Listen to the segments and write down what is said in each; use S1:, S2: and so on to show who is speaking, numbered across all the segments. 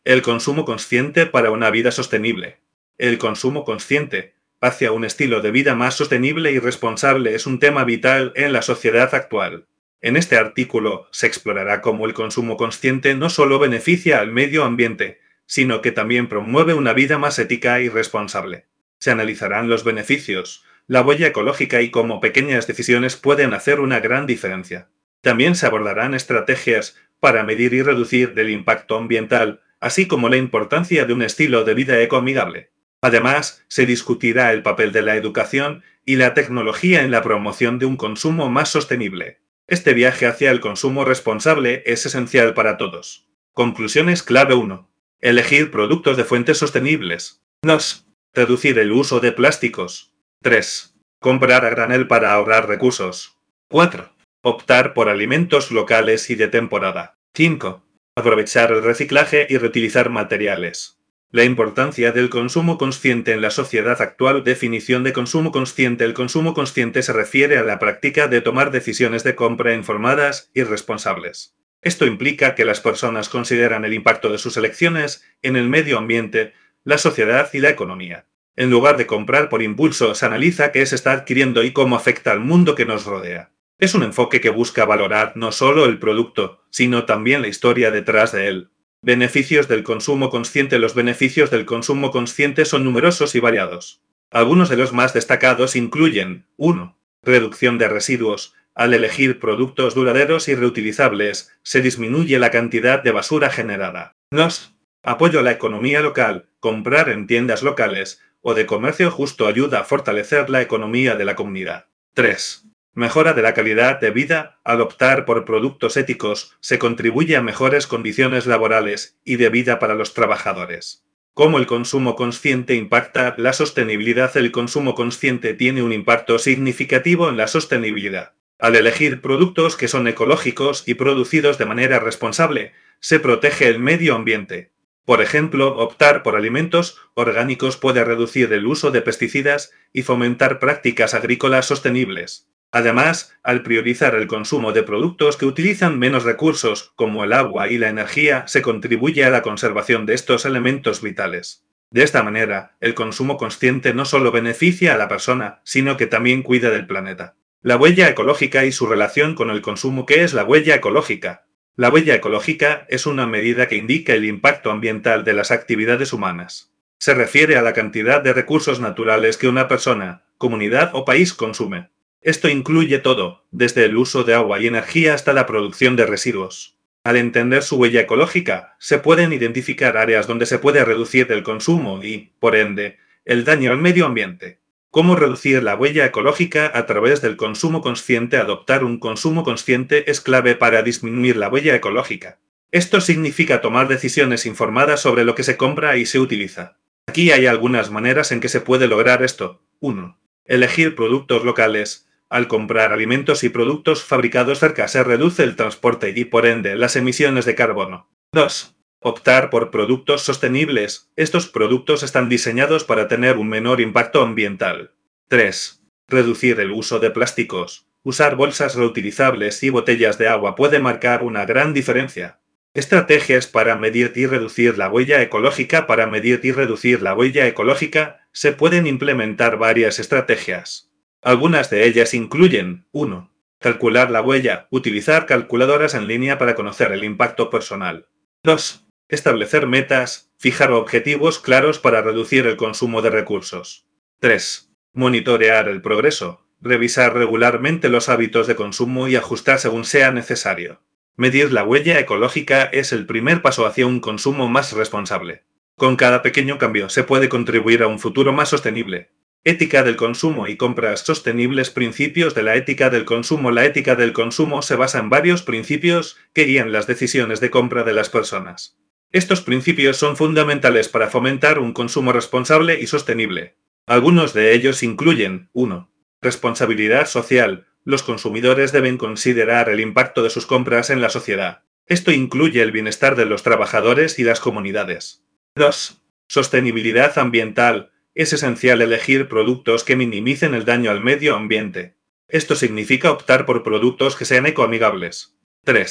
S1: El consumo consciente para una vida sostenible. El consumo consciente hacia un estilo de vida más sostenible y responsable es un tema vital en la sociedad actual. En este artículo se explorará cómo el consumo consciente no solo beneficia al medio ambiente, sino que también promueve una vida más ética y responsable. Se analizarán los beneficios, la huella ecológica y cómo pequeñas decisiones pueden hacer una gran diferencia. También se abordarán estrategias para medir y reducir el impacto ambiental, así como la importancia de un estilo de vida ecoamigable. Además, se discutirá el papel de la educación y la tecnología en la promoción de un consumo más sostenible. Este viaje hacia el consumo responsable es esencial para todos. Conclusiones clave 1. Elegir productos de fuentes sostenibles. 2. Reducir el uso de plásticos. 3. Comprar a granel para ahorrar recursos. 4. Optar por alimentos locales y de temporada. 5. Aprovechar el reciclaje y reutilizar materiales. La importancia del consumo consciente en la sociedad actual. Definición de consumo consciente. El consumo consciente se refiere a la práctica de tomar decisiones de compra informadas y responsables. Esto implica que las personas consideran el impacto de sus elecciones en el medio ambiente, la sociedad y la economía. En lugar de comprar por impulso, se analiza qué se está adquiriendo y cómo afecta al mundo que nos rodea. Es un enfoque que busca valorar no solo el producto, sino también la historia detrás de él. Beneficios del consumo consciente. Los beneficios del consumo consciente son numerosos y variados. Algunos de los más destacados incluyen 1. Reducción de residuos. Al elegir productos duraderos y reutilizables, se disminuye la cantidad de basura generada. 2. Apoyo a la economía local. Comprar en tiendas locales o de comercio justo ayuda a fortalecer la economía de la comunidad. 3. Mejora de la calidad de vida. Al optar por productos éticos, se contribuye a mejores condiciones laborales y de vida para los trabajadores. ¿Cómo el consumo consciente impacta la sostenibilidad? El consumo consciente tiene un impacto significativo en la sostenibilidad. Al elegir productos que son ecológicos y producidos de manera responsable, se protege el medio ambiente. Por ejemplo, optar por alimentos orgánicos puede reducir el uso de pesticidas y fomentar prácticas agrícolas sostenibles. Además, al priorizar el consumo de productos que utilizan menos recursos, como el agua y la energía, se contribuye a la conservación de estos elementos vitales. De esta manera, el consumo consciente no solo beneficia a la persona, sino que también cuida del planeta. La huella ecológica y su relación con el consumo. ¿Qué es la huella ecológica? La huella ecológica es una medida que indica el impacto ambiental de las actividades humanas. Se refiere a la cantidad de recursos naturales que una persona, comunidad o país consume. Esto incluye todo, desde el uso de agua y energía hasta la producción de residuos. Al entender su huella ecológica, se pueden identificar áreas donde se puede reducir el consumo y, por ende, el daño al medio ambiente. ¿Cómo reducir la huella ecológica a través del consumo consciente? Adoptar un consumo consciente es clave para disminuir la huella ecológica. Esto significa tomar decisiones informadas sobre lo que se compra y se utiliza. Aquí hay algunas maneras en que se puede lograr esto. 1. Elegir productos locales. Al comprar alimentos y productos fabricados cerca se reduce el transporte y, por ende, las emisiones de carbono. 2. Optar por productos sostenibles. Estos productos están diseñados para tener un menor impacto ambiental. 3. Reducir el uso de plásticos. Usar bolsas reutilizables y botellas de agua puede marcar una gran diferencia. Estrategias para medir y reducir la huella ecológica. Para medir y reducir la huella ecológica, se pueden implementar varias estrategias. Algunas de ellas incluyen 1. Calcular la huella. Utilizar calculadoras en línea para conocer el impacto personal. 2. Establecer metas. Fijar objetivos claros para reducir el consumo de recursos. 3. Monitorear el progreso. Revisar regularmente los hábitos de consumo y ajustar según sea necesario. Medir la huella ecológica es el primer paso hacia un consumo más responsable. Con cada pequeño cambio se puede contribuir a un futuro más sostenible. Ética del consumo y compras sostenibles. Principios de la ética del consumo. La ética del consumo se basa en varios principios que guían las decisiones de compra de las personas. Estos principios son fundamentales para fomentar un consumo responsable y sostenible. Algunos de ellos incluyen 1. Responsabilidad social. Los consumidores deben considerar el impacto de sus compras en la sociedad. Esto incluye el bienestar de los trabajadores y las comunidades. 2. Sostenibilidad ambiental. Es esencial elegir productos que minimicen el daño al medio ambiente. Esto significa optar por productos que sean ecoamigables. 3.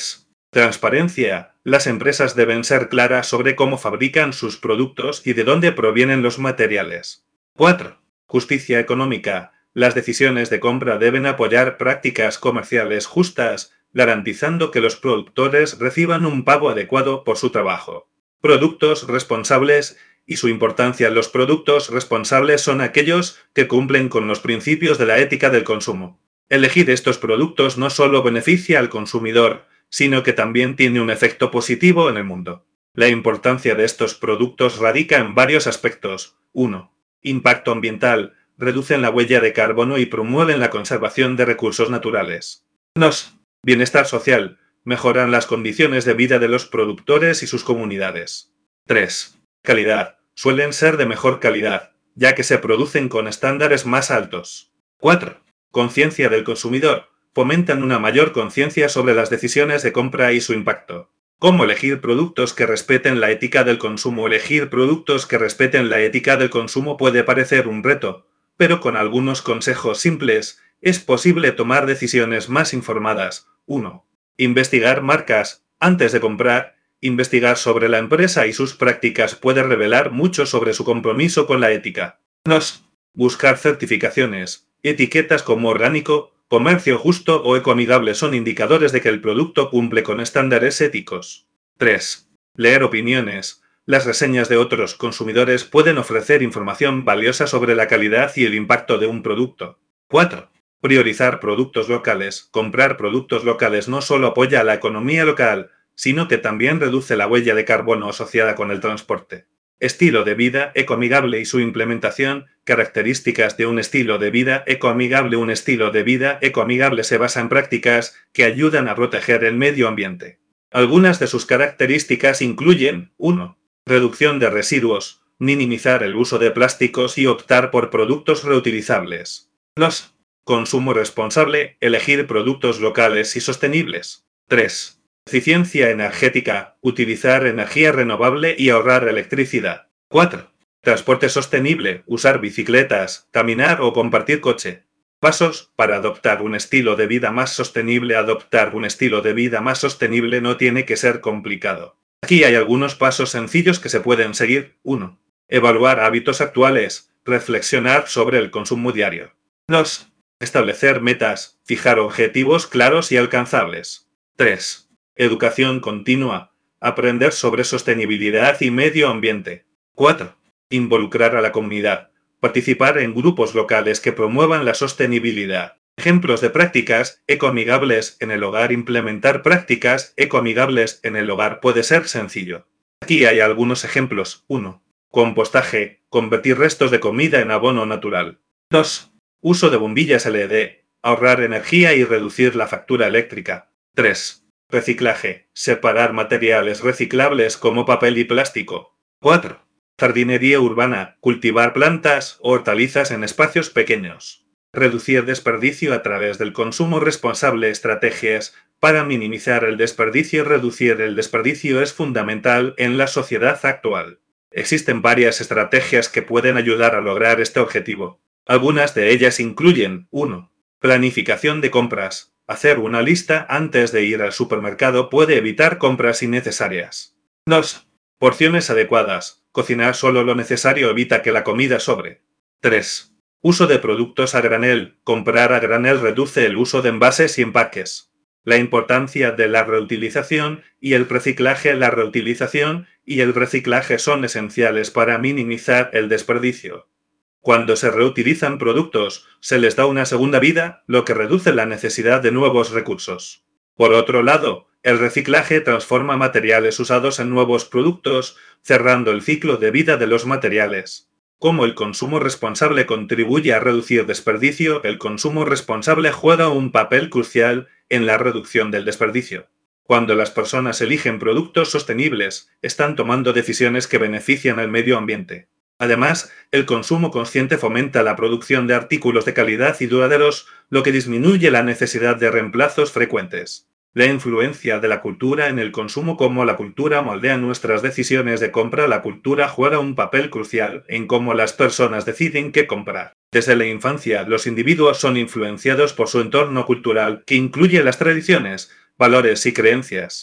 S1: Transparencia. Las empresas deben ser claras sobre cómo fabrican sus productos y de dónde provienen los materiales. 4. Justicia económica. Las decisiones de compra deben apoyar prácticas comerciales justas, garantizando que los productores reciban un pago adecuado por su trabajo. Productos responsables y su importancia. Los productos responsables son aquellos que cumplen con los principios de la ética del consumo. Elegir estos productos no solo beneficia al consumidor, sino que también tiene un efecto positivo en el mundo. La importancia de estos productos radica en varios aspectos. 1. Impacto ambiental. Reducen la huella de carbono y promueven la conservación de recursos naturales. 2. Bienestar social. Mejoran las condiciones de vida de los productores y sus comunidades. 3. Calidad. Suelen ser de mejor calidad, ya que se producen con estándares más altos. 4. Conciencia del consumidor. Fomentan una mayor conciencia sobre las decisiones de compra y su impacto. ¿Cómo elegir productos que respeten la ética del consumo? Elegir productos que respeten la ética del consumo puede parecer un reto, pero con algunos consejos simples es posible tomar decisiones más informadas. 1. Investigar marcas. Antes de comprar, investigar sobre la empresa y sus prácticas puede revelar mucho sobre su compromiso con la ética. 2. Buscar certificaciones. Etiquetas como orgánico, comercio justo o ecoamigable son indicadores de que el producto cumple con estándares éticos. 3. Leer opiniones. Las reseñas de otros consumidores pueden ofrecer información valiosa sobre la calidad y el impacto de un producto. 4. Priorizar productos locales. Comprar productos locales no solo apoya a la economía local, sino que también reduce la huella de carbono asociada con el transporte. Estilo de vida ecoamigable y su implementación. Características de un estilo de vida ecoamigable. Un estilo de vida ecoamigable se basa en prácticas que ayudan a proteger el medio ambiente. Algunas de sus características incluyen: 1. Reducción de residuos, minimizar el uso de plásticos y optar por productos reutilizables. 2. Consumo responsable, elegir productos locales y sostenibles. 3. Eficiencia energética, utilizar energía renovable y ahorrar electricidad. 4. Transporte sostenible, usar bicicletas, caminar o compartir coche. Pasos para adoptar un estilo de vida más sostenible. Adoptar un estilo de vida más sostenible no tiene que ser complicado. Aquí hay algunos pasos sencillos que se pueden seguir. 1. Evaluar hábitos actuales, reflexionar sobre el consumo diario. 2. Establecer metas, fijar objetivos claros y alcanzables. 3. Educación continua, aprender sobre sostenibilidad y medio ambiente. 4. Involucrar a la comunidad, participar en grupos locales que promuevan la sostenibilidad. Ejemplos de prácticas ecoamigables en el hogar. Implementar prácticas ecoamigables en el hogar puede ser sencillo. Aquí hay algunos ejemplos. 1. Compostaje, convertir restos de comida en abono natural. 2. Uso de bombillas LED, ahorrar energía y reducir la factura eléctrica. 3. Reciclaje, separar materiales reciclables como papel y plástico. 4. Jardinería urbana, cultivar plantas o hortalizas en espacios pequeños. Reducir desperdicio a través del consumo responsable. Estrategias para minimizar el desperdicio. Reducir el desperdicio es fundamental en la sociedad actual. Existen varias estrategias que pueden ayudar a lograr este objetivo. Algunas de ellas incluyen: 1. Planificación de compras. Hacer una lista antes de ir al supermercado puede evitar compras innecesarias. 2. Porciones adecuadas. Cocinar solo lo necesario evita que la comida sobre. 3. Uso de productos a granel. Comprar a granel reduce el uso de envases y empaques. La importancia de la reutilización y el reciclaje. La reutilización y el reciclaje son esenciales para minimizar el desperdicio. Cuando se reutilizan productos, se les da una segunda vida, lo que reduce la necesidad de nuevos recursos. Por otro lado, el reciclaje transforma materiales usados en nuevos productos, cerrando el ciclo de vida de los materiales. Como el consumo responsable contribuye a reducir desperdicio, el consumo responsable juega un papel crucial en la reducción del desperdicio. Cuando las personas eligen productos sostenibles, están tomando decisiones que benefician al medio ambiente. Además, el consumo consciente fomenta la producción de artículos de calidad y duraderos, lo que disminuye la necesidad de reemplazos frecuentes. La influencia de la cultura en el consumo. Cómo la cultura moldea nuestras decisiones de compra. La cultura juega un papel crucial en cómo las personas deciden qué comprar. Desde la infancia, los individuos son influenciados por su entorno cultural, que incluye las tradiciones, valores y creencias.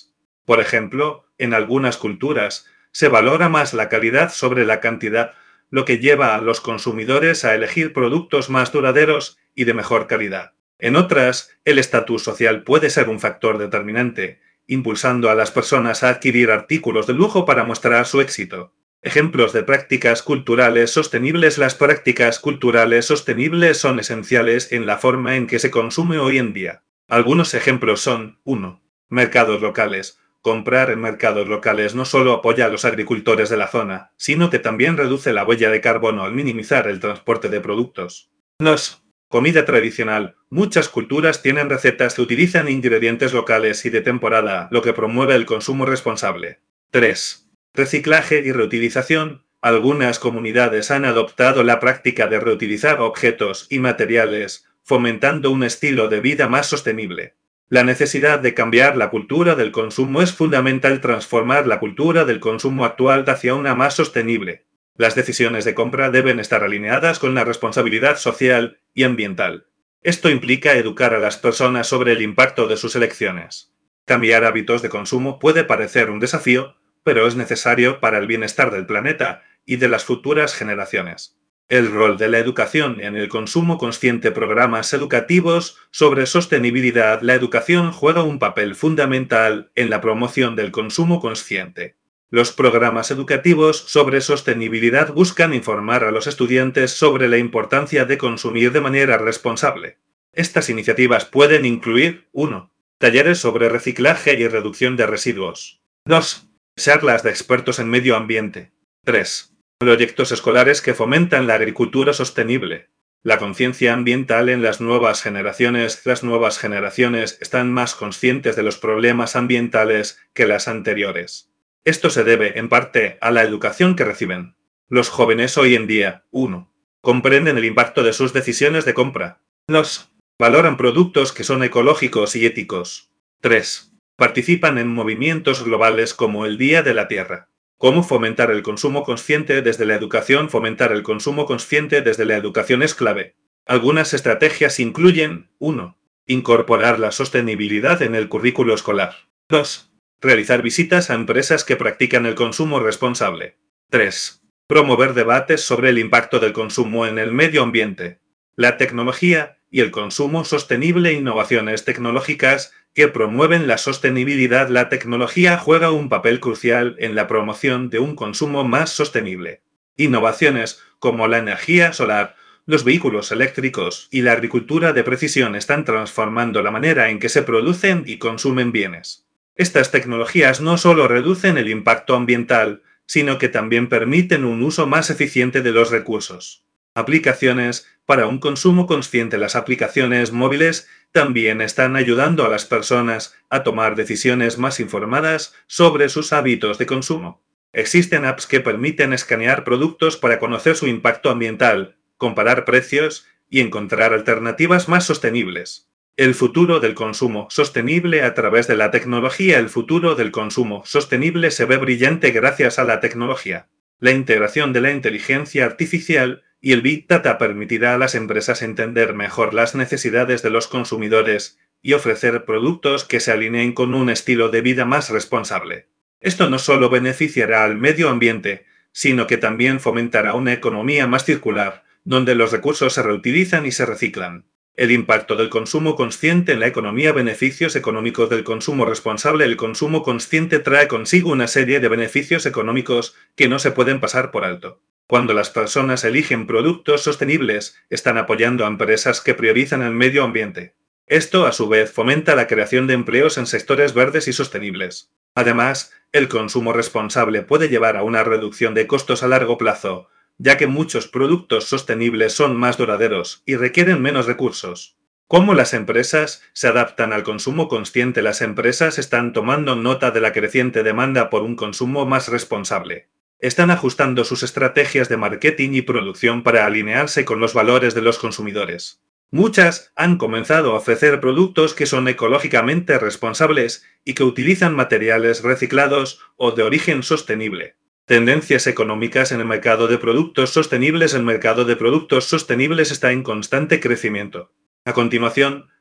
S1: Por ejemplo, en algunas culturas se valora más la calidad sobre la cantidad, lo que lleva a los consumidores a elegir productos más duraderos y de mejor calidad. En otras, el estatus social puede ser un factor determinante, impulsando a las personas a adquirir artículos de lujo para mostrar su éxito. Ejemplos de prácticas culturales sostenibles. Las prácticas culturales sostenibles son esenciales en la forma en que se consume hoy en día. Algunos ejemplos son: 1. Mercados locales. Comprar en mercados locales no solo apoya a los agricultores de la zona, sino que también reduce la huella de carbono al minimizar el transporte de productos. 2. Comida tradicional. Muchas culturas tienen recetas que utilizan ingredientes locales y de temporada, lo que promueve el consumo responsable. 3. Reciclaje y reutilización. Algunas comunidades han adoptado la práctica de reutilizar objetos y materiales, fomentando un estilo de vida más sostenible. La necesidad de cambiar la cultura del consumo es fundamental. Transformar la cultura del consumo actual hacia una más sostenible. Las decisiones de compra deben estar alineadas con la responsabilidad social y ambiental. Esto implica educar a las personas sobre el impacto de sus elecciones. Cambiar hábitos de consumo puede parecer un desafío, pero es necesario para el bienestar del planeta y de las futuras generaciones. El rol de la educación en el consumo consciente. Programas educativos sobre sostenibilidad. La educación juega un papel fundamental en la promoción del consumo consciente. Los programas educativos sobre sostenibilidad buscan informar a los estudiantes sobre la importancia de consumir de manera responsable. Estas iniciativas pueden incluir: 1. Talleres sobre reciclaje y reducción de residuos. 2. Charlas de expertos en medio ambiente. 3. Proyectos escolares que fomentan la agricultura sostenible. La conciencia ambiental en las nuevas generaciones. Las nuevas generaciones están más conscientes de los problemas ambientales que las anteriores. Esto se debe, en parte, a la educación que reciben. Los jóvenes hoy en día: 1. Comprenden el impacto de sus decisiones de compra. 2. Valoran productos que son ecológicos y éticos. 3. Participan en movimientos globales como el Día de la Tierra. ¿Cómo fomentar el consumo consciente desde la educación? Fomentar el consumo consciente desde la educación es clave. Algunas estrategias incluyen: 1. Incorporar la sostenibilidad en el currículo escolar. 2. Realizar visitas a empresas que practican el consumo responsable. 3. Promover debates sobre el impacto del consumo en el medio ambiente. La tecnología y el consumo sostenible. Innovaciones tecnológicas que promueven la sostenibilidad. La tecnología juega un papel crucial en la promoción de un consumo más sostenible. Innovaciones como la energía solar, los vehículos eléctricos y la agricultura de precisión están transformando la manera en que se producen y consumen bienes. Estas tecnologías no solo reducen el impacto ambiental, sino que también permiten un uso más eficiente de los recursos. Aplicaciones para un consumo consciente. Las aplicaciones móviles también están ayudando a las personas a tomar decisiones más informadas sobre sus hábitos de consumo. Existen apps que permiten escanear productos para conocer su impacto ambiental, comparar precios y encontrar alternativas más sostenibles. El futuro del consumo sostenible a través de la tecnología. El futuro del consumo sostenible se ve brillante gracias a la tecnología. La integración de la inteligencia artificial y el Big Data permitirá a las empresas entender mejor las necesidades de los consumidores y ofrecer productos que se alineen con un estilo de vida más responsable. Esto no solo beneficiará al medio ambiente, sino que también fomentará una economía más circular, donde los recursos se reutilizan y se reciclan. El impacto del consumo consciente en la economía. Beneficios económicos del consumo responsable. El consumo consciente trae consigo una serie de beneficios económicos que no se pueden pasar por alto. Cuando las personas eligen productos sostenibles, están apoyando a empresas que priorizan el medio ambiente. Esto, a su vez, fomenta la creación de empleos en sectores verdes y sostenibles. Además, el consumo responsable puede llevar a una reducción de costos a largo plazo, ya que muchos productos sostenibles son más duraderos y requieren menos recursos. ¿Cómo las empresas se adaptan al consumo consciente? Las empresas están tomando nota de la creciente demanda por un consumo más responsable. Están ajustando sus estrategias de marketing y producción para alinearse con los valores de los consumidores. Muchas han comenzado a ofrecer productos que son ecológicamente responsables y que utilizan materiales reciclados o de origen sostenible. Tendencias económicas en el mercado de productos sostenibles. El mercado de productos sostenibles está en constante crecimiento. A continuación,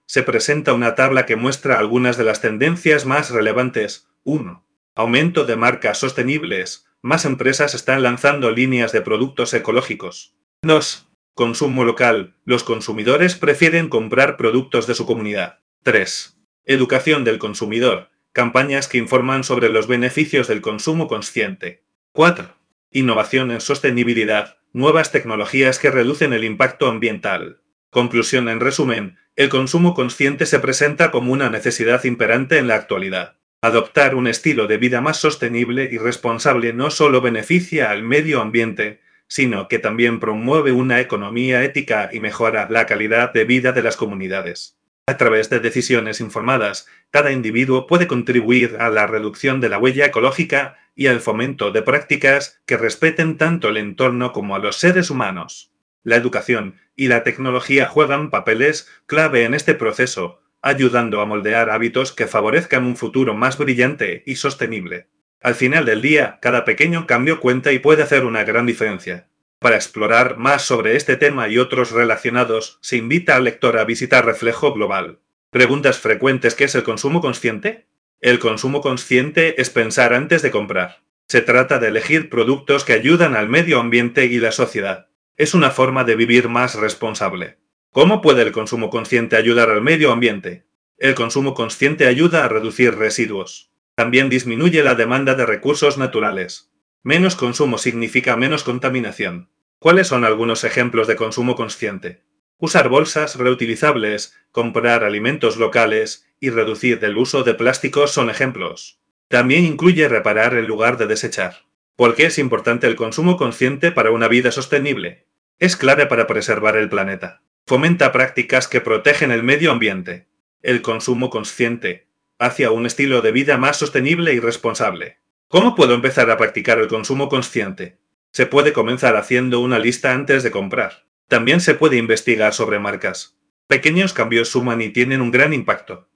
S1: se presenta una tabla que muestra algunas de las tendencias más relevantes. 1. Aumento de marcas sostenibles. Más empresas están lanzando líneas de productos ecológicos. 2. Consumo local. Los consumidores prefieren comprar productos de su comunidad. 3. Educación del consumidor. Campañas que informan sobre los beneficios del consumo consciente. 4. Innovación en sostenibilidad. Nuevas tecnologías que reducen el impacto ambiental. Conclusión: en resumen, el consumo consciente se presenta como una necesidad imperante en la actualidad. Adoptar un estilo de vida más sostenible y responsable no solo beneficia al medio ambiente, sino que también promueve una economía ética y mejora la calidad de vida de las comunidades. A través de decisiones informadas, cada individuo puede contribuir a la reducción de la huella ecológica y al fomento de prácticas que respeten tanto el entorno como a los seres humanos. La educación y la tecnología juegan papeles clave en este proceso, ayudando a moldear hábitos que favorezcan un futuro más brillante y sostenible. Al final del día, cada pequeño cambio cuenta y puede hacer una gran diferencia. Para explorar más sobre este tema y otros relacionados, se invita al lector a visitar Reflejo Global. Preguntas frecuentes: ¿qué es el consumo consciente? El consumo consciente es pensar antes de comprar. Se trata de elegir productos que ayudan al medio ambiente y la sociedad. Es una forma de vivir más responsable. ¿Cómo puede el consumo consciente ayudar al medio ambiente? El consumo consciente ayuda a reducir residuos. También disminuye la demanda de recursos naturales. Menos consumo significa menos contaminación. ¿Cuáles son algunos ejemplos de consumo consciente? Usar bolsas reutilizables, comprar alimentos locales y reducir el uso de plásticos son ejemplos. También incluye reparar en lugar de desechar. ¿Por qué es importante el consumo consciente para una vida sostenible? Es clave para preservar el planeta. Fomenta prácticas que protegen el medio ambiente. El consumo consciente hacia un estilo de vida más sostenible y responsable. ¿Cómo puedo empezar a practicar el consumo consciente? Se puede comenzar haciendo una lista antes de comprar. También se puede investigar sobre marcas. Pequeños cambios suman y tienen un gran impacto.